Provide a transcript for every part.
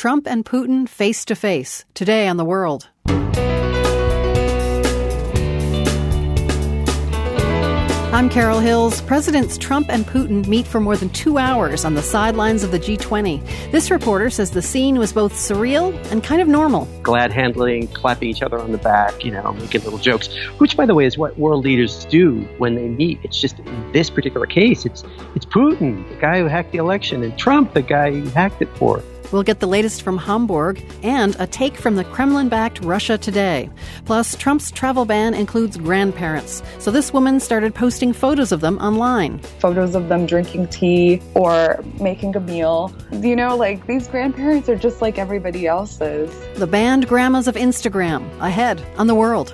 Trump and Putin face to face. Today on The World. I'm Carol Hills. Presidents Trump and Putin meet for more than 2 hours on the sidelines of the G20. This reporter says the scene was both surreal and kind of normal. Glad handling, clapping each other on the back, making little jokes, which, by the way, is what world leaders do when they meet. It's just in this particular case, it's Putin, the guy who hacked the election, and Trump, the guy who hacked it for. We'll get the latest from Hamburg and a take from the Kremlin-backed Russia Today. Plus, Trump's travel ban includes grandparents. So this woman started posting photos of them online. Photos of them drinking tea or making a meal. These grandparents are just like everybody else's. The banned grandmas of Instagram. Ahead on The World.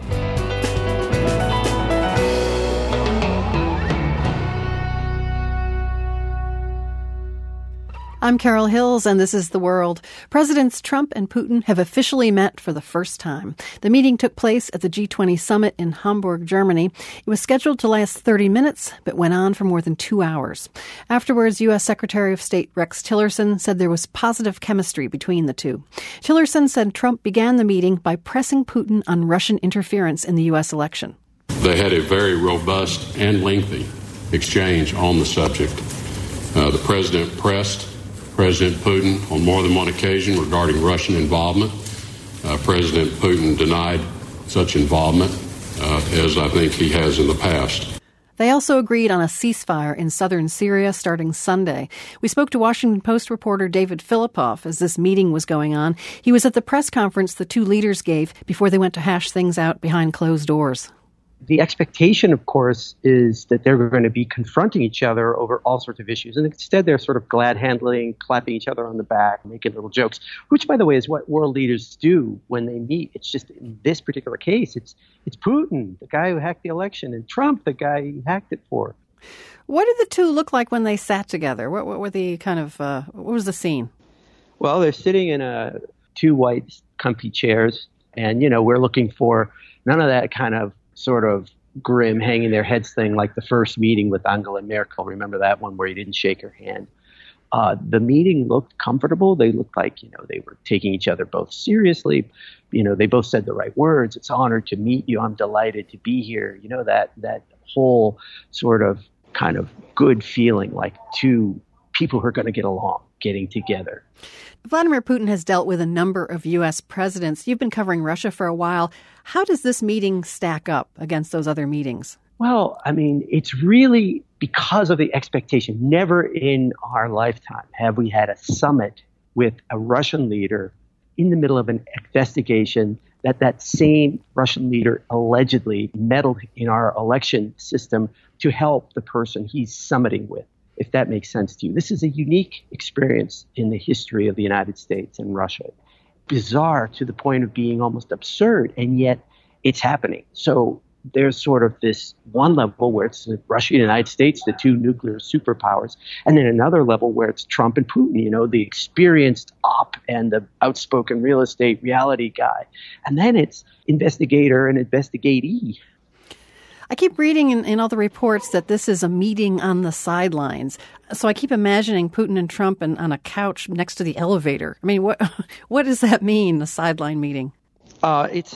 I'm Carol Hills, and this is The World. Presidents Trump and Putin have officially met for the first time. The meeting took place at the G20 summit in Hamburg, Germany. It was scheduled to last 30 minutes, but went on for more than 2 hours. Afterwards, U.S. Secretary of State Rex Tillerson said there was positive chemistry between the two. Tillerson said Trump began the meeting by pressing Putin on Russian interference in the U.S. election. They had a very robust and lengthy exchange on the subject. The president pressed President Putin on more than one occasion regarding Russian involvement. President Putin denied such involvement, as I think he has in the past. They also agreed on a ceasefire in southern Syria starting Sunday. We spoke to Washington Post reporter David Filipoff as this meeting was going on. He was at the press conference the two leaders gave before they went to hash things out behind closed doors. The expectation, of course, is that they're going to be confronting each other over all sorts of issues. And instead, they're sort of glad handling, clapping each other on the back, making little jokes, which, by the way, is what world leaders do when they meet. It's just in this particular case, it's Putin, the guy who hacked the election, and Trump, the guy who hacked it for. What did the two look like when they sat together? What were the what was the scene? Well, they're sitting in two white, comfy chairs, and, we're looking for none of that kind of sort of grim, hanging their heads thing like the first meeting with Angela Merkel. Remember that one where he didn't shake her hand? The meeting looked comfortable. They looked like, they were taking each other both seriously. They both said the right words. It's an honor to meet you. I'm delighted to be here. That whole sort of kind of good feeling like two people who are going to get along, getting together. Vladimir Putin has dealt with a number of U.S. presidents. You've been covering Russia for a while. How does this meeting stack up against those other meetings? Well, it's really because of the expectation. Never in our lifetime have we had a summit with a Russian leader in the middle of an investigation that same Russian leader allegedly meddled in our election system to help the person he's summiting with, if that makes sense to you. This is a unique experience in the history of the United States and Russia. Bizarre to the point of being almost absurd, and yet it's happening. So there's sort of this one level where it's Russia and the United States, the two nuclear superpowers, and then another level where it's Trump and Putin, the experienced op and the outspoken real estate reality guy. And then it's investigator and investigatee. I keep reading in all the reports that this is a meeting on the sidelines. So I keep imagining Putin and Trump on a couch next to the elevator. What does that mean, a sideline meeting? It's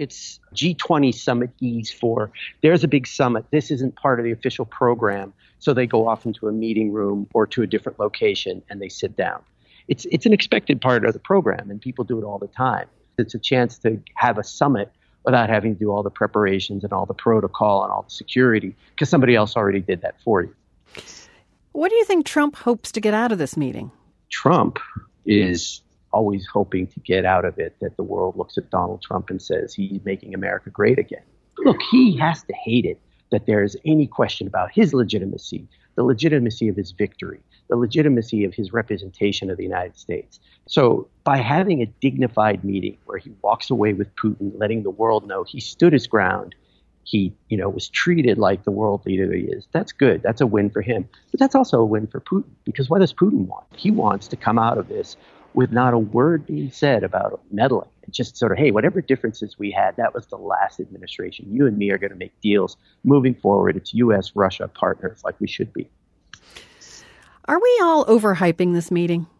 G20 summit ease for there's a big summit. This isn't part of the official program. So they go off into a meeting room or to a different location and they sit down. It's an expected part of the program, and people do it all the time. It's a chance to have a summit without having to do all the preparations and all the protocol and all the security, because somebody else already did that for you. What do you think Trump hopes to get out of this meeting? Trump is always hoping to get out of it that the world looks at Donald Trump and says he's making America great again. Look, he has to hate it that there is any question about his legitimacy, the legitimacy of his victory, the legitimacy of his representation of the United States. So by having a dignified meeting where he walks away with Putin, letting the world know he stood his ground, he, was treated like the world leader he is, that's good. That's a win for him. But that's also a win for Putin, because what does Putin want? He wants to come out of this with not a word being said about meddling. And just sort of, hey, whatever differences we had, that was the last administration. You and me are going to make deals moving forward. It's U.S.-Russia partners like we should be. Are we all overhyping this meeting?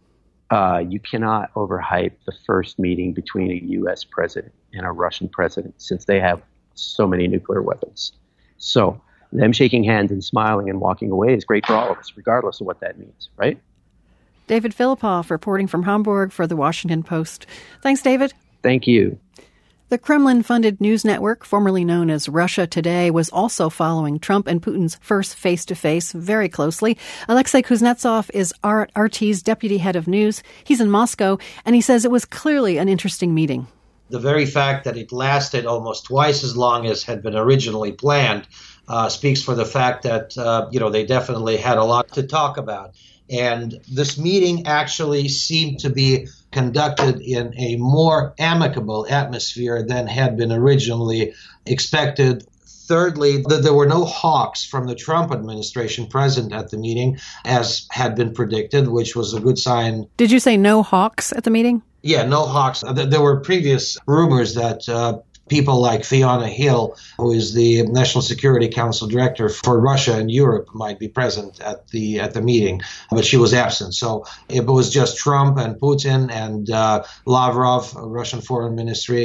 You cannot overhype the first meeting between a U.S. president and a Russian president since they have so many nuclear weapons. So them shaking hands and smiling and walking away is great for all of us, regardless of what that means, right? David Filipoff reporting from Hamburg for The Washington Post. Thanks, David. Thank you. The Kremlin-funded news network, formerly known as Russia Today, was also following Trump and Putin's first face-to-face very closely. Alexei Kuznetsov is RT's deputy head of news. He's in Moscow, and he says it was clearly an interesting meeting. The very fact that it lasted almost twice as long as had been originally planned speaks for the fact that, they definitely had a lot to talk about. And this meeting actually seemed to be conducted in a more amicable atmosphere than had been originally expected. Thirdly, there were no hawks from the Trump administration present at the meeting, as had been predicted, which was a good sign. Did you say no hawks at the meeting? Yeah, no hawks. There were previous rumors that people like Fiona Hill, who is the National Security Council director for Russia and Europe, might be present at the meeting, but she was absent. So it was just Trump and Putin and Lavrov, Russian foreign minister,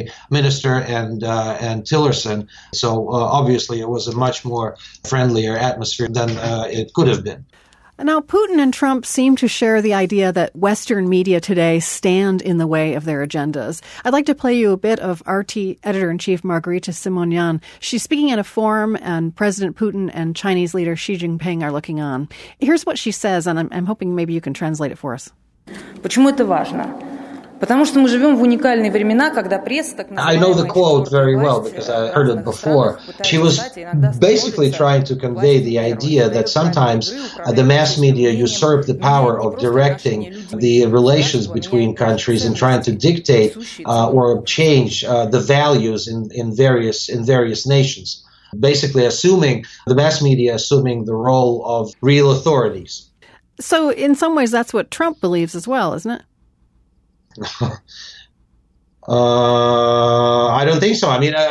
and Tillerson. So obviously it was a much more friendlier atmosphere than it could have been. Now, Putin and Trump seem to share the idea that Western media today stand in the way of their agendas. I'd like to play you a bit of RT editor-in-chief Margarita Simonyan. She's speaking at a forum, and President Putin and Chinese leader Xi Jinping are looking on. Here's what she says, and I'm hoping maybe you can translate it for us. Почему это важно? Потому что мы живем в уникальные времена, когда пресса так I know the quote very well because I heard it before. She was basically trying to convey the idea that sometimes the mass media usurp the power of directing the relations between countries and trying to dictate or change the values in various nations. Basically the mass media assuming the role of real authorities. So in some ways that's what Trump believes as well, isn't it? I don't think so. I mean,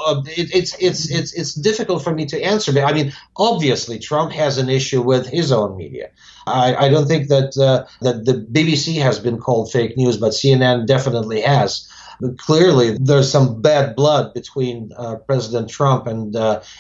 it's difficult for me to answer. But I mean, obviously, Trump has an issue with his own media. I don't think that the BBC has been called fake news, but CNN definitely has. But clearly, there's some bad blood between President Trump and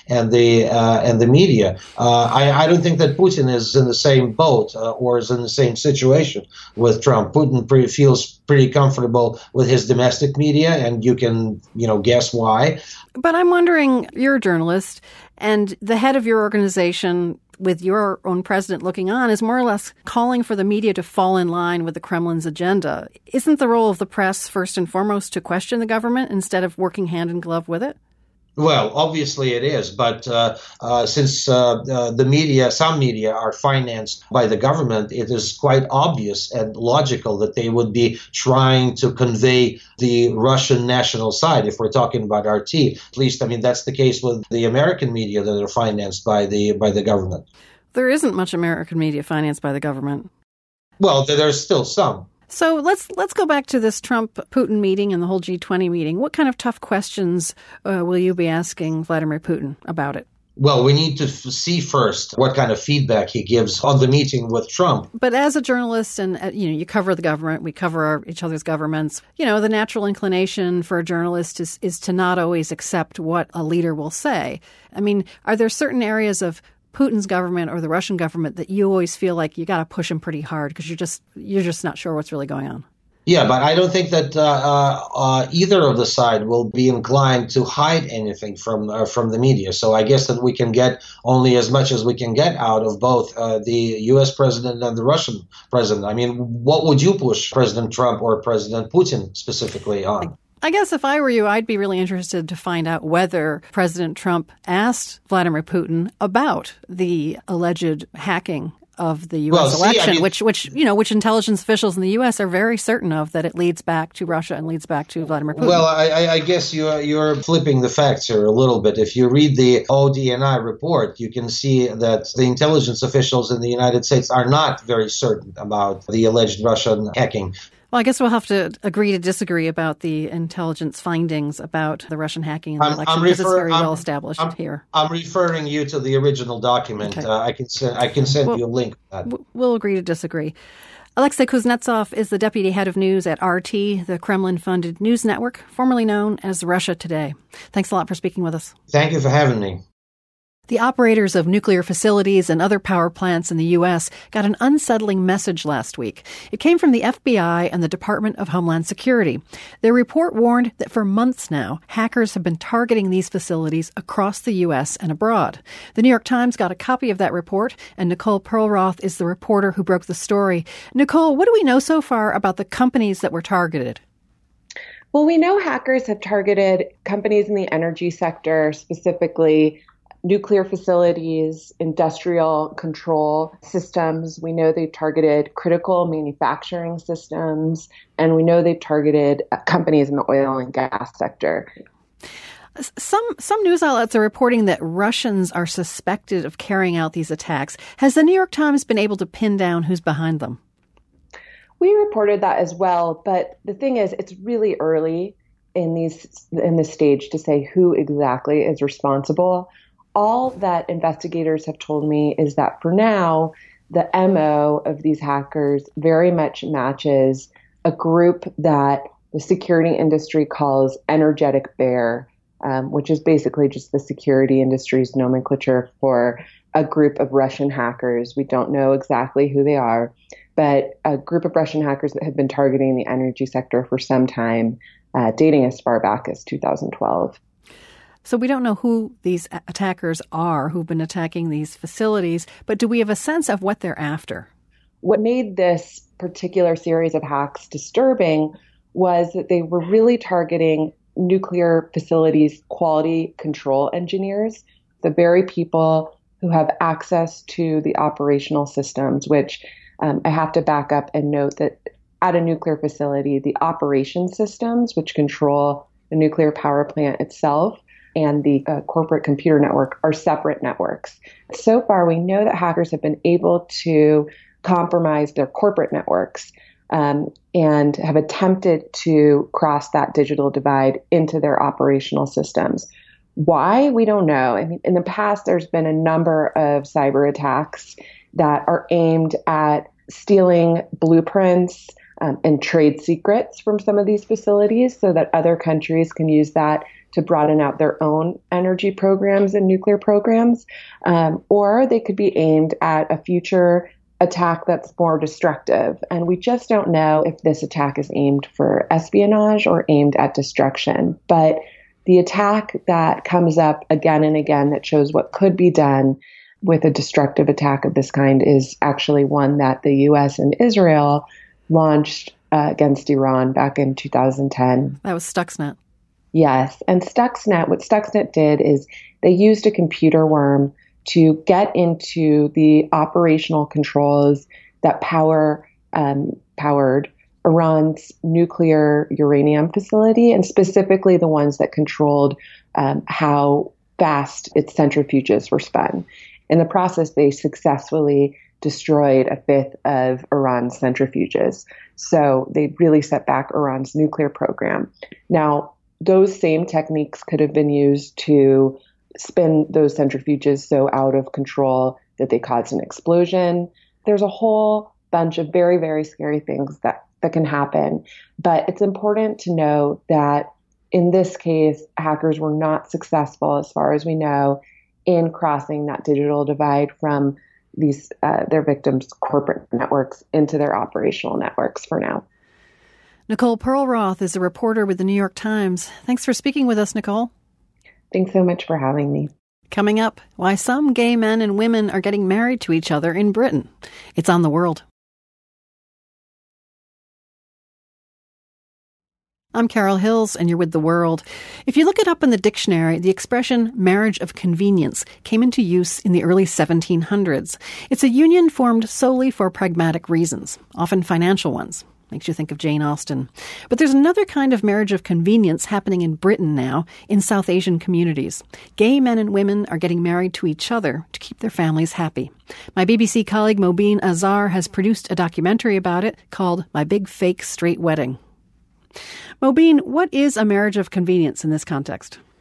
the media. I don't think that Putin is in the same boat or is in the same situation with Trump. Putin feels pretty comfortable with his domestic media, and you can guess why. But I'm wondering, you're a journalist, and the head of your organization, with your own president looking on, is more or less calling for the media to fall in line with the Kremlin's agenda. Isn't the role of the press, first and foremost, to question the government instead of working hand in glove with it? Well, obviously it is, but since the media, some media are financed by the government, it is quite obvious and logical that they would be trying to convey the Russian national side, if we're talking about RT. At least, I mean, that's the case with the American media that are financed by the government. There isn't much American media financed by the government. Well, there's still some. So let's go back to this Trump-Putin meeting and the whole G20 meeting. What kind of tough questions will you be asking Vladimir Putin about it? Well, we need to see first what kind of feedback he gives on the meeting with Trump. But as a journalist, and you cover the government, we cover each other's governments. The natural inclination for a journalist is to not always accept what a leader will say. I mean, are there certain areas of Putin's government or the Russian government that you always feel like you got to push him pretty hard because you're just not sure what's really going on? Yeah, but I don't think that either of the side will be inclined to hide anything from the media. So I guess that we can get only as much as we can get out of both the U.S. president and the Russian president. I mean, what would you push President Trump or President Putin specifically on? I guess if I were you, I'd be really interested to find out whether President Trump asked Vladimir Putin about the alleged hacking of the U.S. election, which intelligence officials in the U.S. are very certain of, that it leads back to Russia and leads back to Vladimir Putin. Well, I guess you're flipping the facts here a little bit. If you read the ODNI report, you can see that the intelligence officials in the United States are not very certain about the alleged Russian hacking. Well, I guess we'll have to agree to disagree about the intelligence findings about the Russian hacking in the election, because it's very well established here. I'm referring you to the original document. Okay. I can send you a link to that. We'll agree to disagree. Alexei Kuznetsov is the deputy head of news at RT, the Kremlin-funded news network, formerly known as Russia Today. Thanks a lot for speaking with us. Thank you for having me. The operators of nuclear facilities and other power plants in the U.S. got an unsettling message last week. It came from the FBI and the Department of Homeland Security. Their report warned that for months now, hackers have been targeting these facilities across the U.S. and abroad. The New York Times got a copy of that report, and Nicole Perlroth is the reporter who broke the story. Nicole, what do we know so far about the companies that were targeted? Well, we know hackers have targeted companies in the energy sector, specifically nuclear facilities, industrial control systems. We know they've targeted critical manufacturing systems, and we know they've targeted companies in the oil and gas sector. Some news outlets are reporting that Russians are suspected of carrying out these attacks. Has the New York Times been able to pin down who's behind them? We reported that as well, but the thing is, it's really early in this stage to say who exactly is responsible. All that investigators have told me is that for now, the MO of these hackers very much matches a group that the security industry calls Energetic Bear, which is basically just the security industry's nomenclature for a group of Russian hackers. We don't know exactly who they are, but a group of Russian hackers that have been targeting the energy sector for some time, dating as far back as 2012. So we don't know who these attackers are who've been attacking these facilities, but do we have a sense of what they're after? What made this particular series of hacks disturbing was that they were really targeting nuclear facilities quality control engineers, the very people who have access to the operational systems, which I have to back up and note that at a nuclear facility, the operation systems, which control the nuclear power plant itself, and the corporate computer network are separate networks. So far, we know that hackers have been able to compromise their corporate networks and have attempted to cross that digital divide into their operational systems. Why? We don't know. I mean, in the past, there's been a number of cyber attacks that are aimed at stealing blueprints and trade secrets from some of these facilities so that other countries can use that to broaden out their own energy programs and nuclear programs, or they could be aimed at a future attack that's more destructive. And we just don't know if this attack is aimed for espionage or aimed at destruction. But the attack that comes up again and again that shows what could be done with a destructive attack of this kind is actually one that the U.S. and Israel launched against Iran back in 2010. That was Stuxnet. Yes. And Stuxnet, what Stuxnet did is they used a computer worm to get into the operational controls that powered Iran's nuclear uranium facility, and specifically the ones that controlled how fast its centrifuges were spun. In the process, they successfully destroyed a fifth of Iran's centrifuges. So they really set back Iran's nuclear program. Now, those same techniques could have been used to spin those centrifuges so out of control that they caused an explosion. There's a whole bunch of very, very scary things that can happen. But it's important to know that in this case, hackers were not successful, as far as we know, in crossing that digital divide from these their victims' corporate networks into their operational networks for now. Nicole Perlroth is a reporter with the New York Times. Thanks for speaking with us, Nicole. Thanks so much for having me. Coming up, why some gay men and women are getting married to each other in Britain. It's on The World. I'm Carol Hills, and you're with The World. If you look it up in the dictionary, the expression marriage of convenience came into use in the early 1700s. It's a union formed solely for pragmatic reasons, often financial ones. Makes you think of Jane Austen. But there's another kind of marriage of convenience happening in Britain now, in South Asian communities. Gay men and women are getting married to each other to keep their families happy. My BBC colleague Mobeen Azhar has produced a documentary about it called My Big Fake Straight Wedding. Mobeen, what is a marriage of convenience in this context?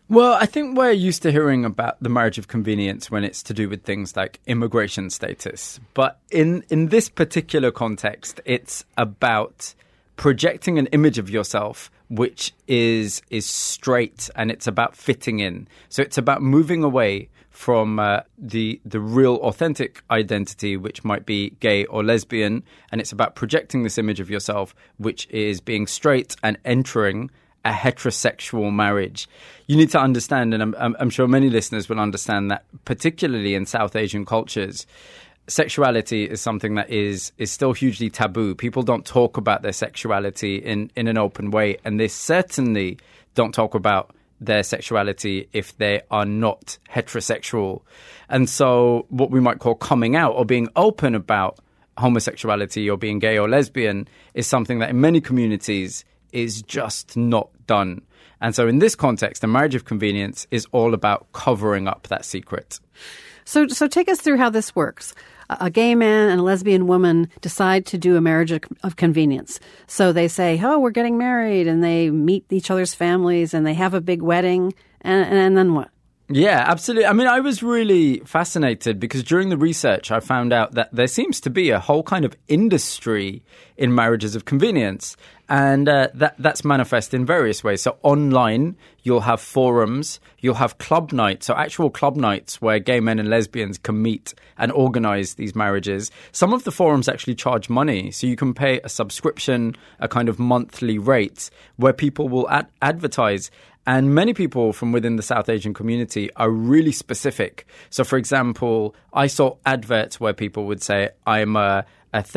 Well, I think we're used to hearing about the marriage of convenience when it's to do with things like immigration status. But in this particular context, it's about projecting an image of yourself which is straight, and it's about fitting in. So it's about moving away from the real authentic identity, which might be gay or lesbian, and it's about projecting this image of yourself which is being straight and entering a heterosexual marriage. You need to understand, and I'm sure many listeners will understand, that particularly in South Asian cultures, sexuality is something that is still hugely taboo. People don't talk about their sexuality in an open way, and they certainly don't talk about their sexuality if they are not heterosexual. And so what we might call coming out or being open about homosexuality or being gay or lesbian is something that in many communities is just not done. And so in this context, the marriage of convenience is all about covering up that secret. So take us through how this works. A gay man and a lesbian woman decide to do a marriage of convenience. So they say, oh, we're getting married, and they meet each other's families, and they have a big wedding, and then what? Yeah, absolutely. I mean, I was really fascinated because during the research, I found out that there seems to be a whole kind of industry in marriages of convenience. And that's manifest in various ways. So online, you'll have forums, you'll have club nights, so actual club nights where gay men and lesbians can meet and organize these marriages. Some of the forums actually charge money. So you can pay a subscription, a kind of monthly rate where people will advertise. And many people from within the South Asian community are really specific. So, for example, I saw adverts where people would say, I'm a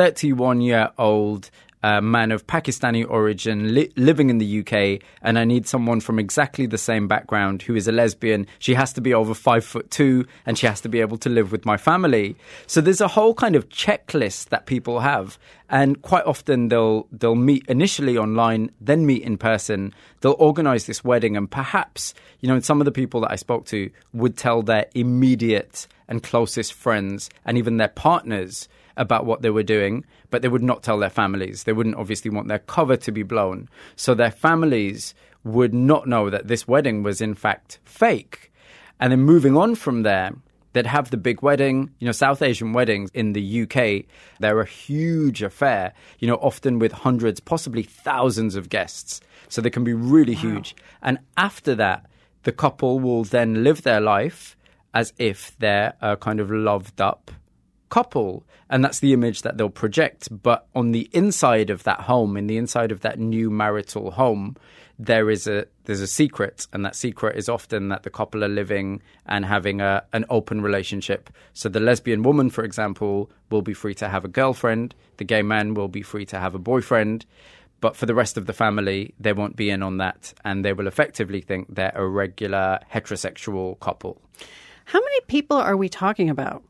31-year-old man of Pakistani origin living in the UK, and I need someone from exactly the same background who is a lesbian. She has to be over 5'2", and she has to be able to live with my family. So there's a whole kind of checklist that people have, and quite often they'll meet initially online, then meet in person. They'll organize this wedding, and perhaps, some of the people that I spoke to would tell their immediate and closest friends and even their partners about what they were doing, but they would not tell their families. They wouldn't obviously want their cover to be blown. So their families would not know that this wedding was in fact fake. And then moving on from there, they'd have the big wedding. South Asian weddings in the UK, they're a huge affair, often with hundreds, possibly thousands of guests. So they can be really huge. And after that, the couple will then live their life as if they're a kind of loved up couple, and that's the image that they'll project. But on the inside of that home, in the inside of that new marital home, there's a secret, and that secret is often that the couple are living and having an open relationship. So the lesbian woman, for example, will be free to have a girlfriend. The gay man will be free to have a boyfriend. But for the rest of the family, they won't be in on that, and they will effectively think they're a regular heterosexual couple. How many people are we talking about?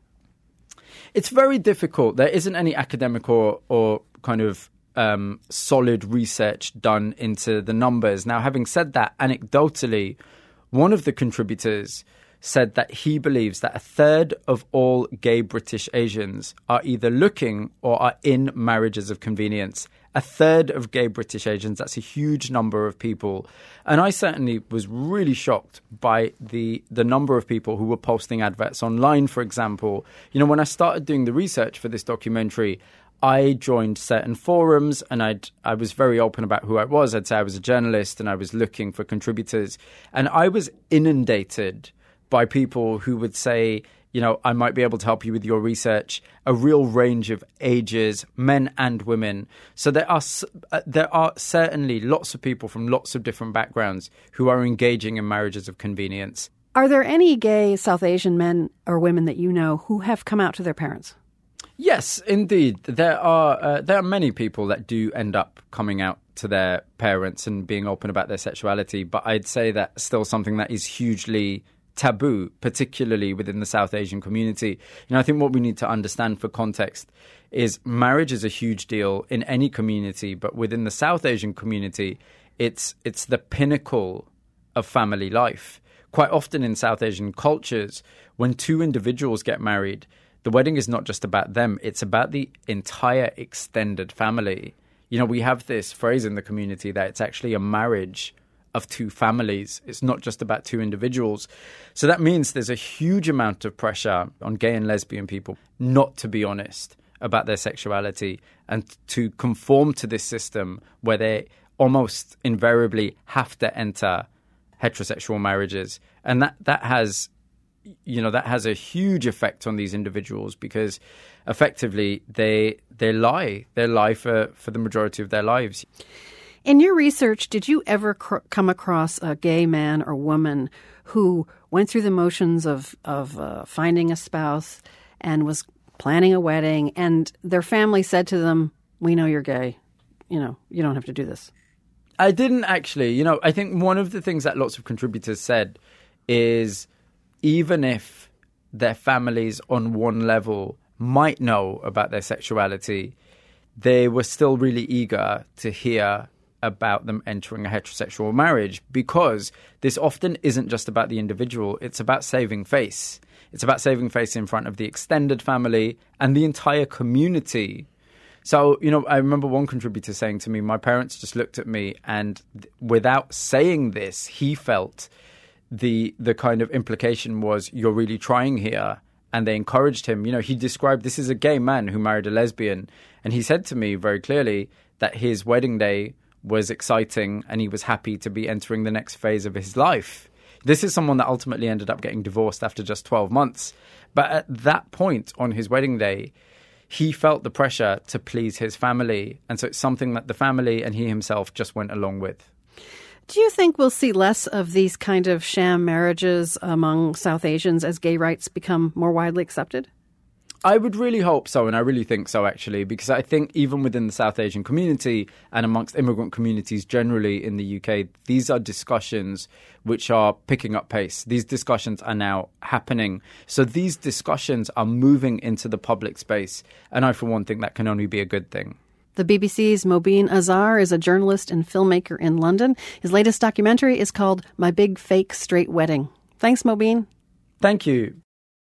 It's very difficult. There isn't any academic or kind of solid research done into the numbers. Now, having said that, anecdotally, one of the contributors said that he believes that a third of all gay British Asians are either looking or are in marriages of convenience. A third of gay British Asians, that's a huge number of people. And I certainly was really shocked by the number of people who were posting adverts online, for example. When I started doing the research for this documentary, I joined certain forums, and I was very open about who I was. I'd say I was a journalist and I was looking for contributors. And I was inundated by people who would say, I might be able to help you with your research, a real range of ages, men and women. So there are certainly lots of people from lots of different backgrounds who are engaging in marriages of convenience. Are there any gay South Asian men or women that you know who have come out to their parents? Yes, indeed. There are many people that do end up coming out to their parents and being open about their sexuality. But I'd say that's still something that is hugely taboo, particularly within the South Asian community. I think what we need to understand for context is marriage is a huge deal in any community, but within the South Asian community, it's the pinnacle of family life. Quite often in South Asian cultures, when two individuals get married, the wedding is not just about them, it's about the entire extended family. We have this phrase in the community that it's actually a marriage of two families. It's not just about two individuals. So that means there's a huge amount of pressure on gay and lesbian people not to be honest about their sexuality and to conform to this system where they almost invariably have to enter heterosexual marriages. And that has a huge effect on these individuals because effectively they lie for the majority of their lives. In your research, did you ever come across a gay man or woman who went through the motions of finding a spouse and was planning a wedding, and their family said to them, "We know you're gay. You don't have to do this"? I didn't actually. I think one of the things that lots of contributors said is even if their families on one level might know about their sexuality, they were still really eager to hear about them entering a heterosexual marriage because this often isn't just about the individual. It's about saving face. It's about saving face in front of the extended family and the entire community. So, I remember one contributor saying to me, my parents just looked at me and without saying this, he felt the kind of implication was, you're really trying here. And they encouraged him. He described this as a gay man who married a lesbian. And he said to me very clearly that his wedding day was exciting and he was happy to be entering the next phase of his life. This is someone that ultimately ended up getting divorced after just 12 months. But at that point on his wedding day, he felt the pressure to please his family. And so it's something that the family and he himself just went along with. Do you think we'll see less of these kind of sham marriages among South Asians as gay rights become more widely accepted? I would really hope so, and I really think so, actually, because I think even within the South Asian community and amongst immigrant communities generally in the UK, these are discussions which are picking up pace. These discussions are now happening. So these discussions are moving into the public space, and I, for one, think that can only be a good thing. The BBC's Mobeen Azhar is a journalist and filmmaker in London. His latest documentary is called My Big Fake Straight Wedding. Thanks, Mobeen. Thank you.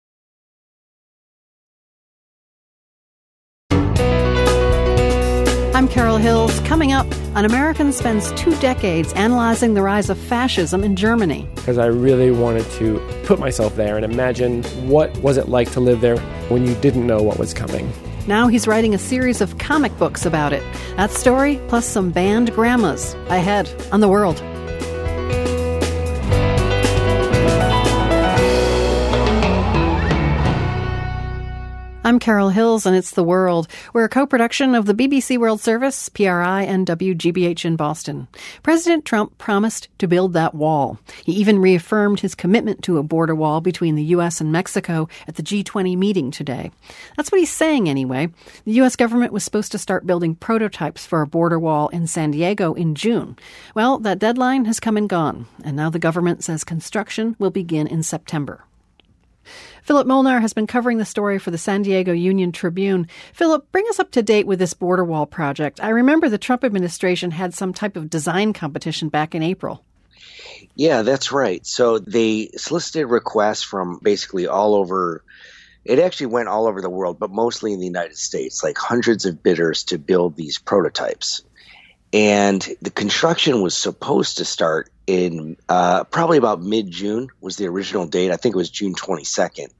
I'm Carol Hills. Coming up, an American spends 2 decades analyzing the rise of fascism in Germany. Because I really wanted to put myself there and imagine what was it like to live there when you didn't know what was coming. Now he's writing a series of comic books about it. That story, plus some banned grandmas, ahead on The World. I'm Carol Hills, and it's The World. We're a co-production of the BBC World Service, PRI, and WGBH in Boston. President Trump promised to build that wall. He even reaffirmed his commitment to a border wall between the U.S. and Mexico at the G20 meeting today. That's what he's saying anyway. The U.S. government was supposed to start building prototypes for a border wall in San Diego in June. Well, that deadline has come and gone, and now the government says construction will begin in September. Philip Molnar has been covering the story for the San Diego Union Tribune. Philip, bring us up to date with this border wall project. I remember the Trump administration had some type of design competition back in April. Yeah, that's right. So they solicited requests from basically all over. It actually went all over the world, but mostly in the United States, like hundreds of bidders to build these prototypes. And the construction was supposed to start in probably about mid-June was the original date. I think it was June 22nd.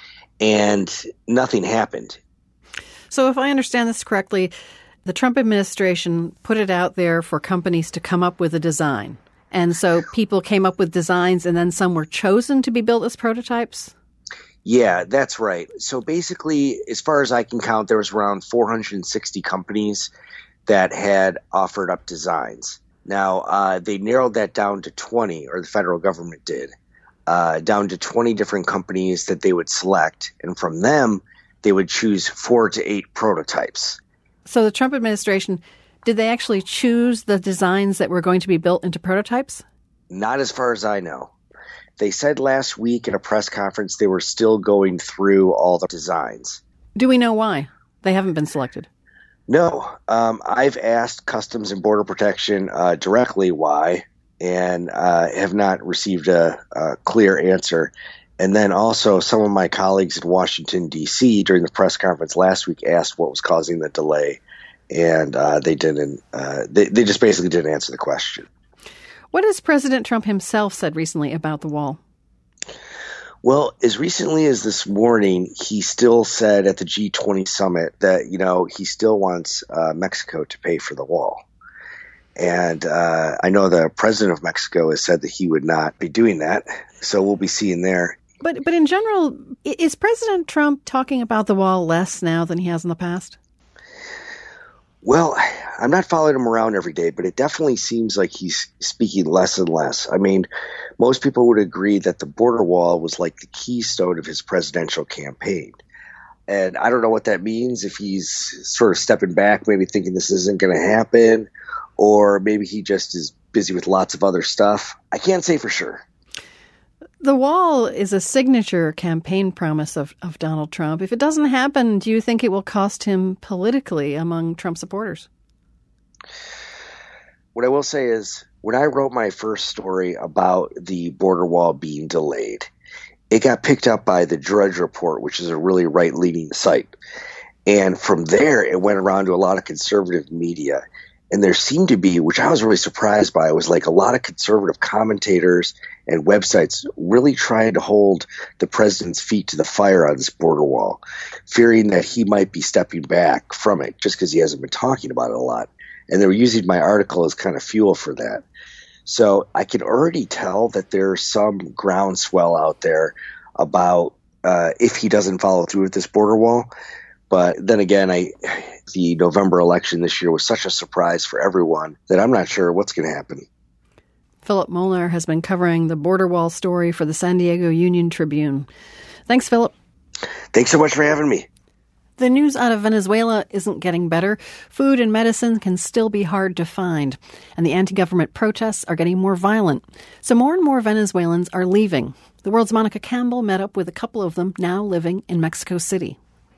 And nothing happened. So if I understand this correctly, the Trump administration put it out there for companies to come up with a design. And so people came up with designs and then some were chosen to be built as prototypes? Yeah, that's right. So basically, as far as I can count, there was around 460 companies that had offered up designs. Now, they narrowed that down to 20, or the federal government did, down to 20 different companies that they would select. And from them, they would choose 4 to 8 prototypes. So the Trump administration, did they actually choose the designs that were going to be built into prototypes? Not as far as I know. They said last week at a press conference they were still going through all the designs. Do we know why they haven't been selected? No. I've asked Customs and Border Protection directly why, and have not received a clear answer. And then also some of my colleagues in Washington, D.C. during the press conference last week asked what was causing the delay, and they didn't. They just basically didn't answer the question. What has President Trump himself said recently about the wall? Well, as recently as this morning, he still said at the G20 summit that, he still wants Mexico to pay for the wall. And I know the president of Mexico has said that he would not be doing that. So we'll be seeing there. But in general, is President Trump talking about the wall less now than he has in the past? Well, I'm not following him around every day, but it definitely seems like he's speaking less and less. I mean, most people would agree that the border wall was like the keystone of his presidential campaign. And I don't know what that means, if he's sort of stepping back, maybe thinking this isn't going to happen, or maybe he just is busy with lots of other stuff. I can't say for sure. The wall is a signature campaign promise of Donald Trump. If it doesn't happen, do you think it will cost him politically among Trump supporters? What I will say is, when I wrote my first story about the border wall being delayed, it got picked up by the Drudge Report, which is a really right-leaning site. And from there, it went around to a lot of conservative media. And there seemed to be, which I was really surprised by, was like a lot of conservative commentators and websites really trying to hold the president's feet to the fire on this border wall, fearing that he might be stepping back from it just because he hasn't been talking about it a lot. And they were using my article as kind of fuel for that. So I can already tell that there's some groundswell out there about if he doesn't follow through with this border wall. But then again, the November election this year was such a surprise for everyone that I'm not sure what's going to happen. Philip Molnar has been covering the border wall story for the San Diego Union Tribune. Thanks, Philip. Thanks so much for having me. The news out of Venezuela isn't getting better. Food and medicine can still be hard to find, and the anti-government protests are getting more violent. So more and more Venezuelans are leaving. The World's Monica Campbell met up with a couple of them now living in Mexico City.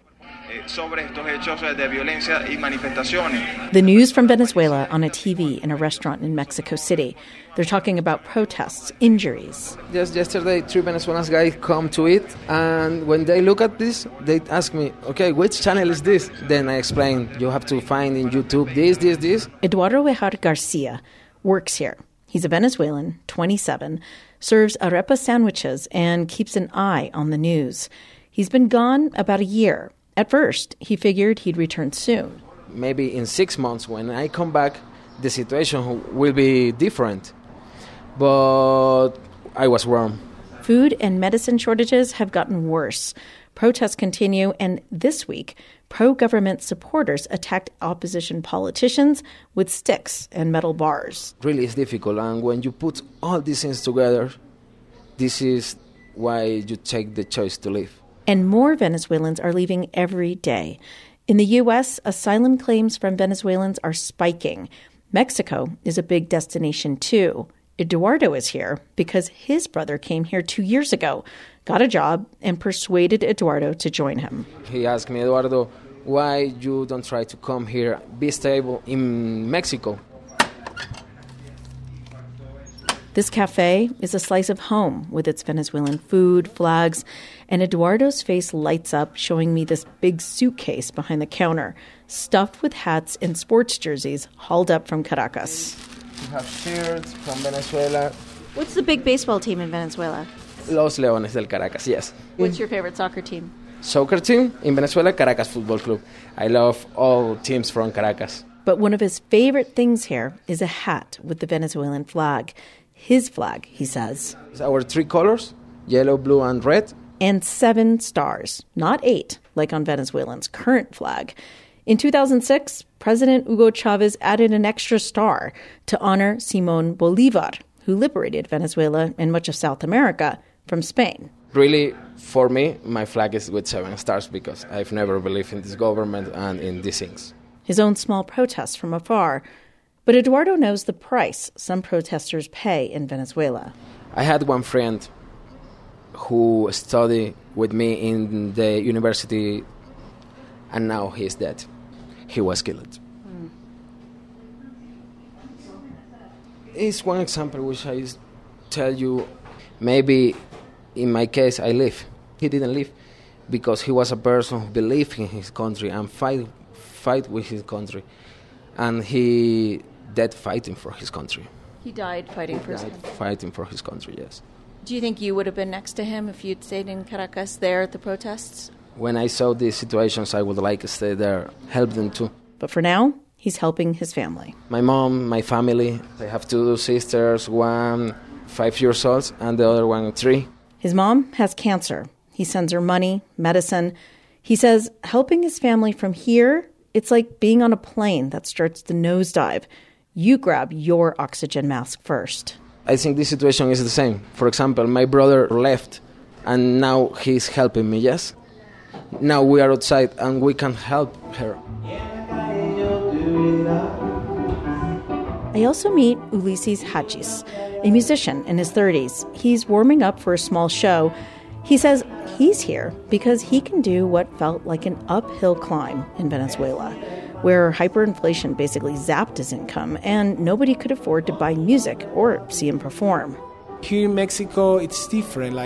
The news from Venezuela on a TV in a restaurant in Mexico City. They're talking about protests, injuries. Just yesterday, 3 Venezuelan guys come to it, and when they look at this, they ask me, okay, which channel is this? Then I explain, you have to find in YouTube this. Eduardo Bejar Garcia works here. He's a Venezuelan, 27, serves arepa sandwiches and keeps an eye on the news. He's been gone about a year. At first, he figured he'd return soon. Maybe in 6 months, when I come back, the situation will be different. But I was wrong. Food and medicine shortages have gotten worse. Protests continue, and this week, pro-government supporters attacked opposition politicians with sticks and metal bars. Really, it's difficult, and when you put all these things together, this is why you take the choice to leave. And more Venezuelans are leaving every day. In the U.S., asylum claims from Venezuelans are spiking. Mexico is a big destination, too. Eduardo is here because his brother came here 2 years ago, got a job, and persuaded Eduardo to join him. He asked me, Eduardo, why you don't try to come here, be stable in Mexico? This cafe is a slice of home with its Venezuelan food, flags, and Eduardo's face lights up, showing me this big suitcase behind the counter, stuffed with hats and sports jerseys hauled up from Caracas. We have shirts from Venezuela. What's the big baseball team in Venezuela? Los Leones del Caracas, yes. What's your favorite soccer team? Soccer team in Venezuela, Caracas Football Club. I love all teams from Caracas. But one of his favorite things here is a hat with the Venezuelan flag. His flag, he says. It's our 3 colors, yellow, blue, and red. And 7 stars, not 8, like on Venezuela's current flag. In 2006, President Hugo Chavez added an extra star to honor Simón Bolívar, who liberated Venezuela and much of South America from Spain. Really, for me, my flag is with 7 stars because I've never believed in this government and in these things. His own small protests from afar. But Eduardo knows the price some protesters pay in Venezuela. I had one friend who studied with me in the university, and now he's dead. He was killed. It's one example which I tell you, maybe in my case I live. He didn't live because he was a person who believed in his country and fight with his country. And he dead fighting for his country. He died fighting for his country. Fighting for his country, yes. Do you think you would have been next to him if you'd stayed in Caracas there at the protests? When I saw these situations, I would like to stay there, help them too. But for now, he's helping his family. My mom, my family. I have 2 sisters, one 5 years old and the other one 3. His mom has cancer. He sends her money, medicine. He says helping his family from here, it's like being on a plane that starts to nosedive. You grab your oxygen mask first. I think this situation is the same. For example, my brother left and now he's helping me, yes? Now we are outside and we can help her. I also meet Ulises Hagis, a musician in his 30s. He's warming up for a small show. He says he's here because he can do what felt like an uphill climb in Venezuela, where hyperinflation basically zapped his income and nobody could afford to buy music or see him perform. Here in Mexico, it's different.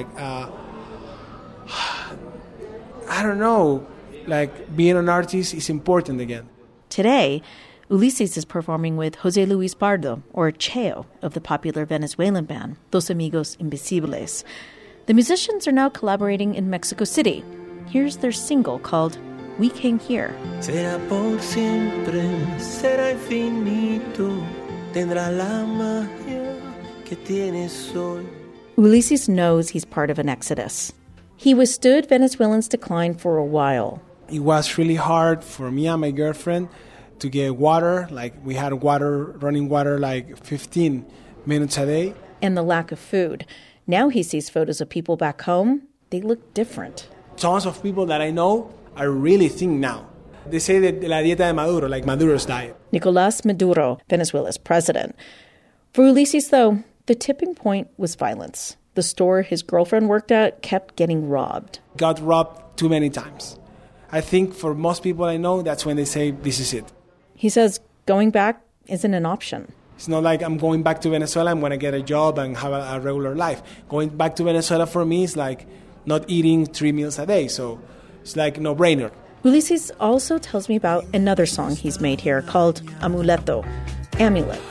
I don't know, being an artist is important again. Today, Ulises is performing with José Luis Pardo, or Cheo, of the popular Venezuelan band Dos Amigos Invisibles. The musicians are now collaborating in Mexico City. Here's their single called We Came Here. Será por siempre, será infinito, tendrá la magia que tienes hoy. Ulises knows he's part of an exodus. He withstood Venezuelans' decline for a while. It was really hard for me and my girlfriend to get water. We had running water 15 minutes a day. And the lack of food. Now he sees photos of people back home. They look different. Tons of people that I know are really thin now. They say that la dieta de Maduro, like Maduro's diet. Nicolás Maduro, Venezuela's president. For Ulises, though, the tipping point was violence. The store his girlfriend worked at kept getting robbed. Got robbed too many times. I think for most people I know, that's when they say, this is it. He says going back isn't an option. It's not like I'm going back to Venezuela, I'm going to get a job and have a regular life. Going back to Venezuela for me is like not eating 3 meals a day, so it's like no-brainer. Ulises also tells me about another song he's made here called Amuleto, Amulet.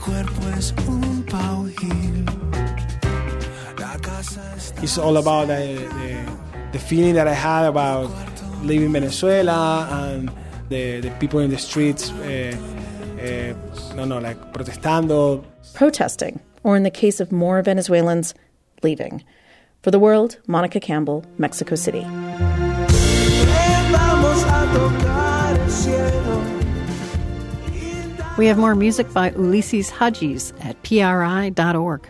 It's all about the feeling that I had about leaving Venezuela and the people in the streets, protestando. Protesting, or in the case of more Venezuelans, leaving. For The World, Monica Campbell, Mexico City. We have more music by Ulises Hagis at PRI.org.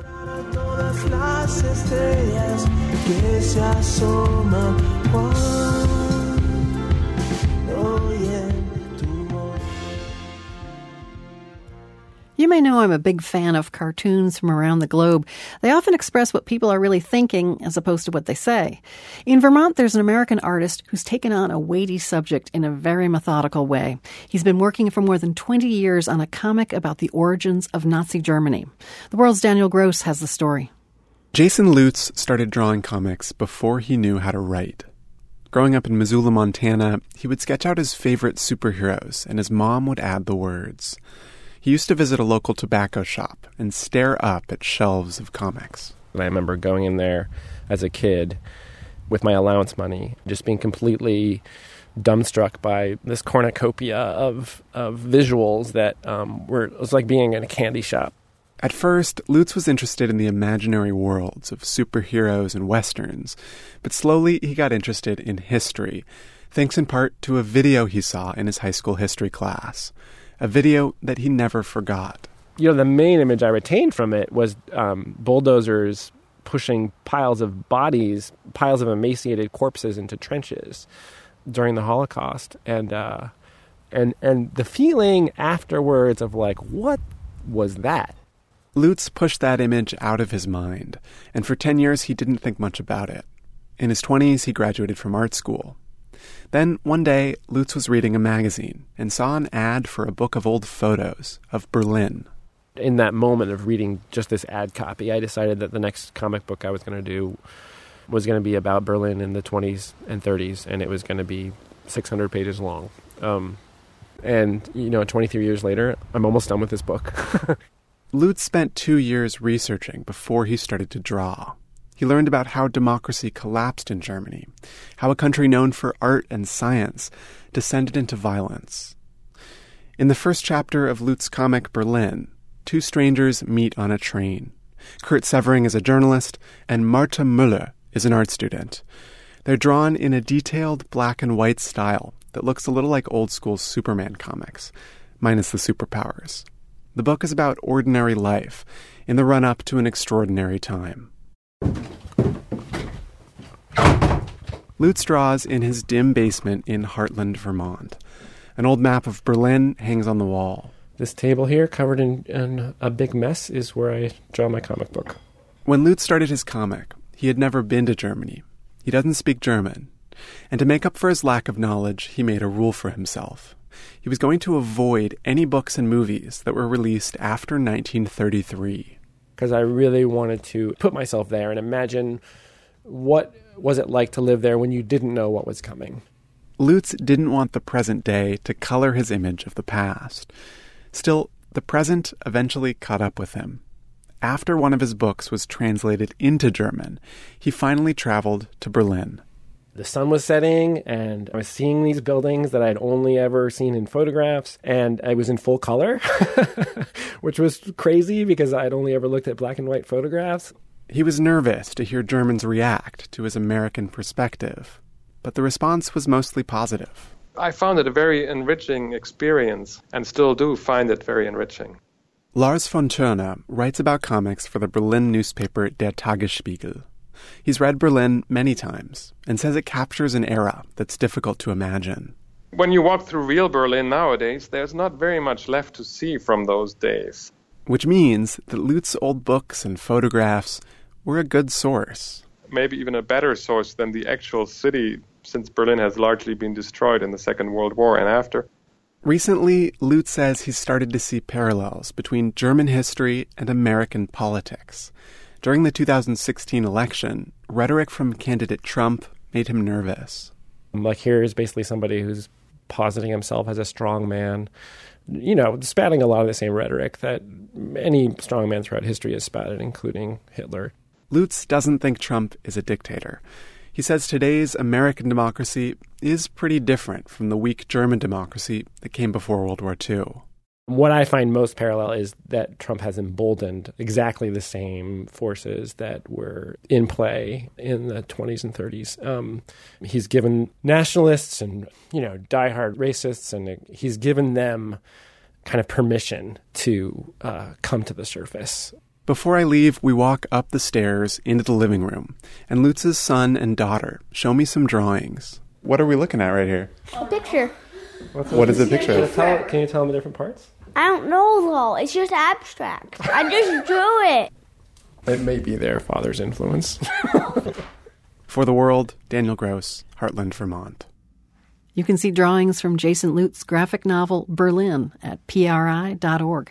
You may know I'm a big fan of cartoons from around the globe. They often express what people are really thinking as opposed to what they say. In Vermont, there's an American artist who's taken on a weighty subject in a very methodical way. He's been working for more than 20 years on a comic about the origins of Nazi Germany. The World's Daniel Gross has the story. Jason Lutz started drawing comics before he knew how to write. Growing up in Missoula, Montana, he would sketch out his favorite superheroes, and his mom would add the words. He used to visit a local tobacco shop and stare up at shelves of comics. And I remember going in there as a kid with my allowance money, just being completely dumbstruck by this cornucopia of visuals that it was like being in a candy shop. At first, Lutz was interested in the imaginary worlds of superheroes and westerns, but slowly he got interested in history, thanks in part to a video he saw in his high school history class. A video that he never forgot. The main image I retained from it was bulldozers pushing piles of bodies, piles of emaciated corpses into trenches during the Holocaust. And the feeling afterwards of what was that? Lutz pushed that image out of his mind, and for 10 years he didn't think much about it. In his 20s, he graduated from art school. Then, one day, Lutz was reading a magazine and saw an ad for a book of old photos of Berlin. In that moment of reading just this ad copy, I decided that the next comic book I was going to do was going to be about Berlin in the 20s and 30s, and it was going to be 600 pages long. 23 years later, I'm almost done with this book. Lutz spent 2 years researching before he started to draw. He learned about how democracy collapsed in Germany, how a country known for art and science descended into violence. In the first chapter of Lutz's comic Berlin, two strangers meet on a train. Kurt Severing is a journalist, and Marta Müller is an art student. They're drawn in a detailed black and white style that looks a little like old-school Superman comics, minus the superpowers. The book is about ordinary life in the run-up to an extraordinary time. Lutz draws in his dim basement in Hartland, Vermont. An old map of Berlin hangs on the wall. This table here, covered in a big mess, is where I draw my comic book. When Lutz started his comic, he had never been to Germany. He doesn't speak German. And to make up for his lack of knowledge, he made a rule for himself. He was going to avoid any books and movies that were released after 1933. Because I really wanted to put myself there and imagine what was it like to live there when you didn't know what was coming. Lutz didn't want the present day to color his image of the past. Still, the present eventually caught up with him. After one of his books was translated into German, he finally traveled to Berlin. The sun was setting, and I was seeing these buildings that I'd only ever seen in photographs, and I was in full color, which was crazy because I'd only ever looked at black and white photographs. He was nervous to hear Germans react to his American perspective, but the response was mostly positive. I found it a very enriching experience, and still do find it very enriching. Lars von Thurner writes about comics for the Berlin newspaper Der Tagesspiegel. He's read Berlin many times and says it captures an era that's difficult to imagine. When you walk through real Berlin nowadays, there's not very much left to see from those days. Which means that Lutz's old books and photographs were a good source. Maybe even a better source than the actual city, since Berlin has largely been destroyed in the Second World War and after. Recently, Lutz says he's started to see parallels between German history and American politics. During the 2016 election, rhetoric from candidate Trump made him nervous. Like, here is basically somebody who's positing himself as a strong man, you know, spouting a lot of the same rhetoric that any strong man throughout history has spouted, including Hitler. Lutz doesn't think Trump is a dictator. He says today's American democracy is pretty different from the weak German democracy that came before World War II. What I find most parallel is that Trump has emboldened exactly the same forces that were in play in the 20s and 30s. He's given nationalists and, you know, diehard racists, and he's given them kind of permission to come to the surface. Before I leave, we walk up the stairs into the living room, and Lutz's son and daughter show me some drawings. What are we looking at right here? A picture. What is the picture? Can you tell me the different parts? I don't know, though. It's just abstract. I just drew it. It may be their father's influence. For the World, Daniel Gross, Hartland, Vermont. You can see drawings from Jason Lutz's graphic novel Berlin at PRI.org.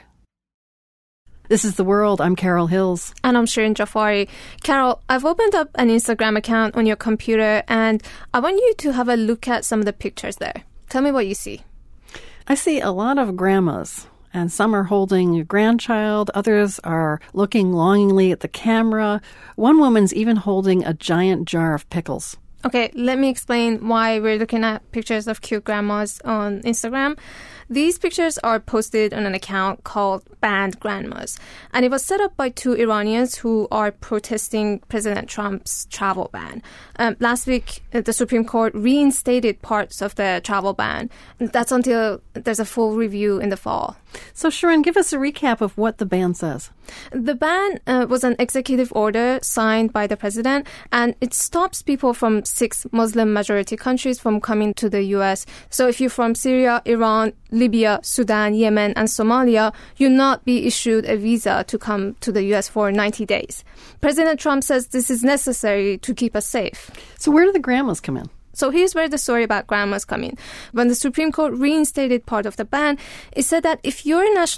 This is The World. I'm Carol Hills. And I'm Shirin Jafari. Carol, I've opened up an Instagram account on your computer, and I want you to have a look at some of the pictures there. Tell me what you see. I see a lot of grandmas, and some are holding a grandchild. Others are looking longingly at the camera. One woman's even holding a giant jar of pickles. Okay, let me explain why we're looking at pictures of cute grandmas on Instagram. These pictures are posted on an account called Banned Grandmas, and it was set up by two Iranians who are protesting President Trump's travel ban. Last week, the Supreme Court reinstated parts of the travel ban. That's until there's a full review in the fall. So, Shirin, give us a recap of what the ban says. The ban was an executive order signed by the president, and it stops people from 6 Muslim-majority countries from coming to the U.S. So if you're from Syria, Iran, Libya, Sudan, Yemen, and Somalia, you'll not be issued a visa to come to the U.S. for 90 days. President Trump says this is necessary to keep us safe. So where do the grandmas come in? So here's where the story about grandmas come in. When the Supreme Court reinstated part of the ban, it said that if you're a national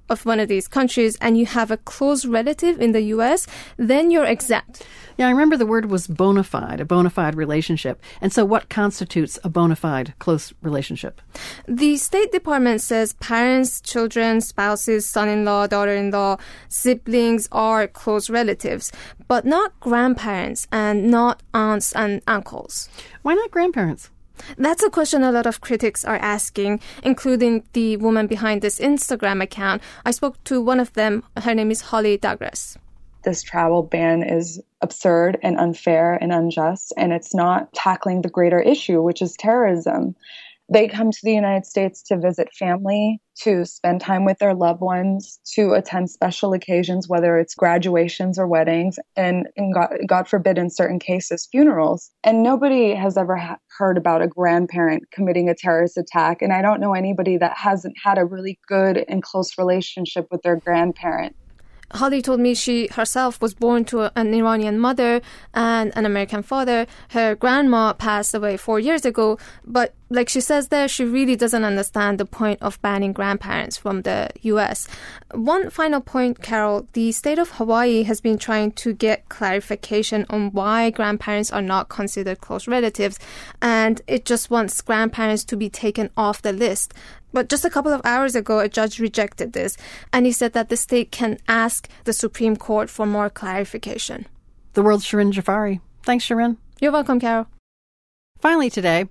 of one of these countries and you have a close relative in the U.S., then you're exempt. Yeah, I remember the word was bona fide, a bona fide relationship. And so what constitutes a bona fide close relationship? The State Department says parents, children, spouses, son-in-law, daughter-in-law, siblings are close relatives, but not grandparents and not aunts and uncles. Why not grandparents? That's a question a lot of critics are asking, including the woman behind this Instagram account. I spoke to one of them. Her name is Holly Douglas. This travel ban is absurd and unfair and unjust, and it's not tackling the greater issue, which is terrorism. They come to the United States to visit family, to spend time with their loved ones, to attend special occasions, whether it's graduations or weddings, and God forbid, in certain cases, funerals. And nobody has ever heard about a grandparent committing a terrorist attack, and I don't know anybody that hasn't had a really good and close relationship with their grandparent. Holly told me she herself was born to an Iranian mother and an American father. Her grandma passed away 4 years ago, but like she says there, she really doesn't understand the point of banning grandparents from the U.S. One final point, Carol, the state of Hawaii has been trying to get clarification on why grandparents are not considered close relatives, and it just wants grandparents to be taken off the list. But just a couple of hours ago, a judge rejected this, and he said that the state can ask the Supreme Court for more clarification. The world's Shirin Jafari. Thanks, Shirin. You're welcome, Carol. Finally today,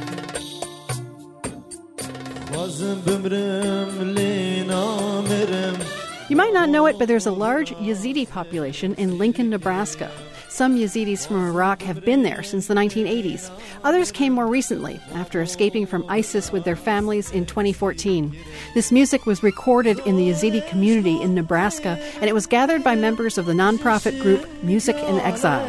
you might not know it, but there's a large Yazidi population in Lincoln, Nebraska. Some Yazidis from Iraq have been there since the 1980s. Others came more recently, after escaping from ISIS with their families in 2014. This music was recorded in the Yazidi community in Nebraska, and it was gathered by members of the nonprofit group Music in Exile.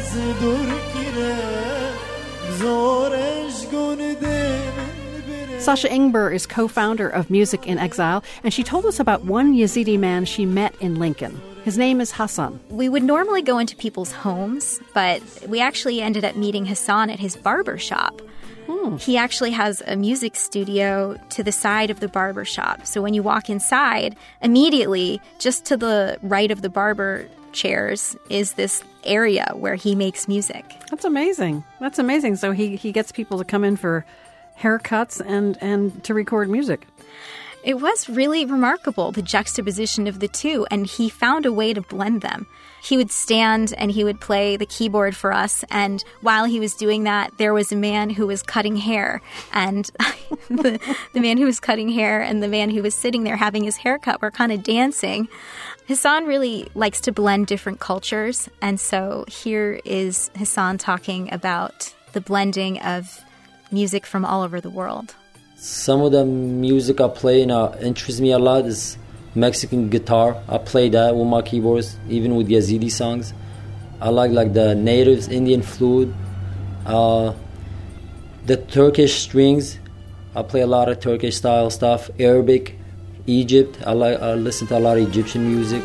Sasha Ingber is co-founder of Music in Exile, and she told us about one Yazidi man she met in Lincoln. His name is Hassan. We would normally go into people's homes, but we actually ended up meeting Hassan at his barber shop. He actually has a music studio to the side of the barber shop. So when you walk inside, immediately, just to the right of the barber chairs is this area where he makes music. That's amazing. That's amazing. So he gets people to come in for haircuts and to record music. It was really remarkable, the juxtaposition of the two, and he found a way to blend them. He would stand and he would play the keyboard for us, and while he was doing that, there was a man who was cutting hair, and the man who was cutting hair and the man who was sitting there having his haircut were kind of dancing. Hassan really likes to blend different cultures, and so here is Hassan talking about the blending of music from all over the world. Some of the music I play interests me a lot is Mexican guitar. I play that with my keyboards, even with Yazidi songs. I like the natives, Indian flute, the Turkish strings. I play a lot of Turkish style stuff, Arabic, Egypt. I listen to a lot of Egyptian music.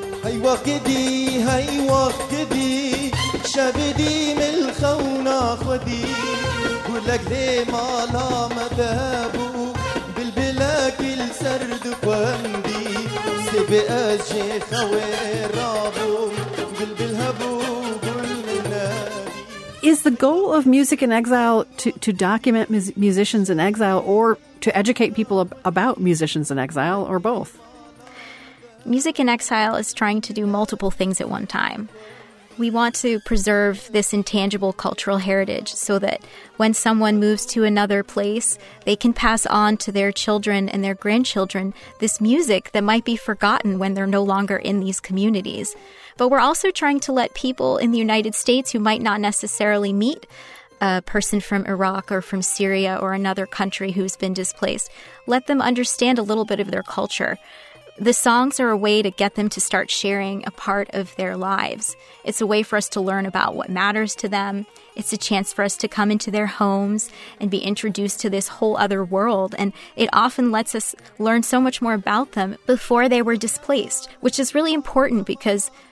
Is the goal of Music in Exile to document musicians in exile, or to educate people about musicians in exile, or both? Music in Exile is trying to do multiple things at one time. We want to preserve this intangible cultural heritage so that when someone moves to another place, they can pass on to their children and their grandchildren this music that might be forgotten when they're no longer in these communities. But we're also trying to let people in the United States who might not necessarily meet a person from Iraq or from Syria or another country who's been displaced, let them understand a little bit of their culture. The songs are a way to get them to start sharing a part of their lives. It's a way for us to learn about what matters to them. It's a chance for us to come into their homes and be introduced to this whole other world. And it often lets us learn so much more about them before they were displaced, which is really important because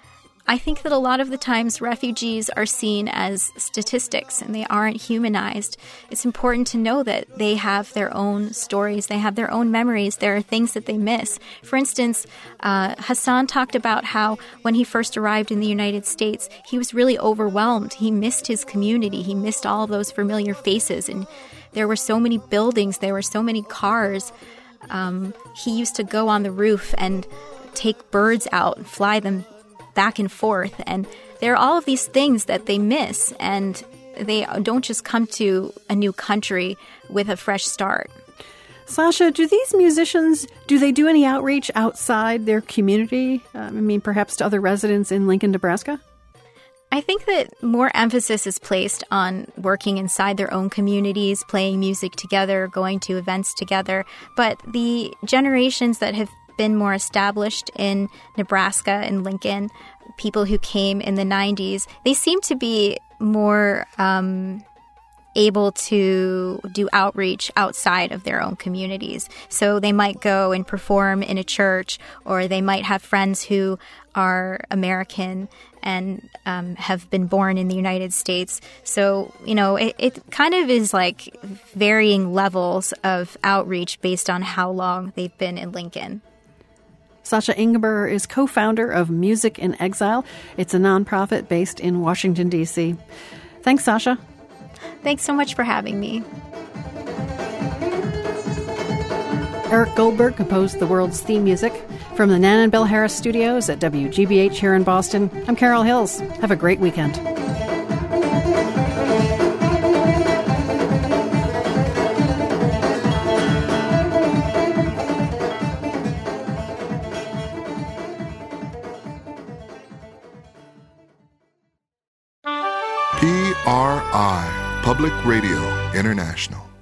I think that a lot of the times refugees are seen as statistics and they aren't humanized. It's important to know that they have their own stories, they have their own memories, there are things that they miss. For instance, Hassan talked about how when he first arrived in the United States, he was really overwhelmed. He missed his community, he missed all of those familiar faces, and there were so many buildings, there were so many cars. He used to go on the roof and take birds out and fly them back and forth. And there are all of these things that they miss, and they don't just come to a new country with a fresh start. Sasha, do these musicians, do they do any outreach outside their community? Perhaps to other residents in Lincoln, Nebraska? I think that more emphasis is placed on working inside their own communities, playing music together, going to events together. But the generations that have been more established in Nebraska and Lincoln, people who came in the 90s, they seem to be more able to do outreach outside of their own communities. So they might go and perform in a church, or they might have friends who are American and have been born in the United States. So, it kind of is like varying levels of outreach based on how long they've been in Lincoln. Sasha Ingber is co-founder of Music in Exile. It's a nonprofit based in Washington, D.C. Thanks, Sasha. Thanks so much for having me. Eric Goldberg composed the world's theme music. From the Nan and Bill Harris studios at WGBH here in Boston, I'm Carol Hills. Have a great weekend. PRI, Public Radio International.